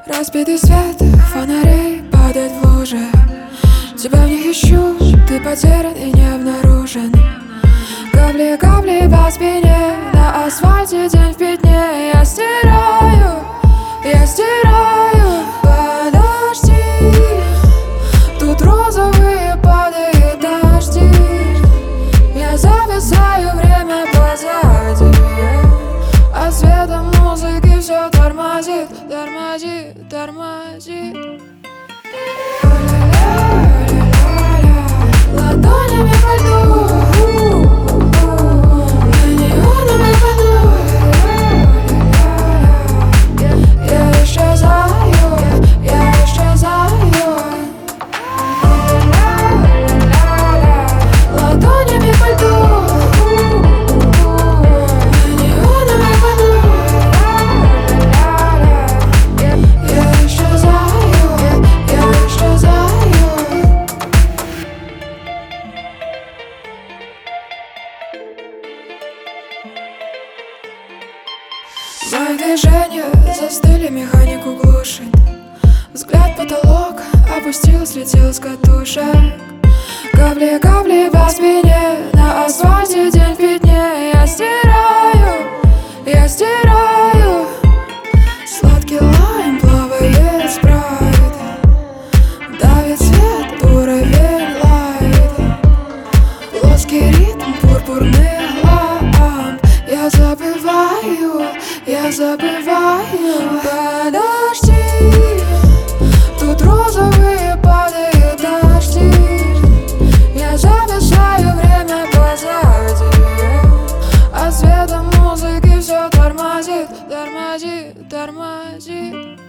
Разбитый свет фонарей падает в лужи. Тебя в них ищу, ты потерян и не обнаружен. Капли, капли по спине, на асфальте день в пятне. Я стираю, подожди. Тут розовые падают дожди. Я зависаю, время позади. От света музыки все тормозит, тормозит, тормозит. Ладонями по льду, на неоновый водой. Я исчезаю, я исчезаю. Ладонями по льду, на неоновый водой. Я исчезаю, я исчезаю. Мои движения застыли, механику глушит. Взгляд потолок, опустил, слетел с катушек. Капли, капли по спине, на асфальте день в пятне. Я стираю. Сладкий лайм плавает спрайт. Давит свет, уровень лайт. Плоский ритм пурпурных ламп. Я забываю, подожди. Тут розовые падают дожди. Я зависаю, время позади. От света музыки все тормозит, тормозит, тормозит.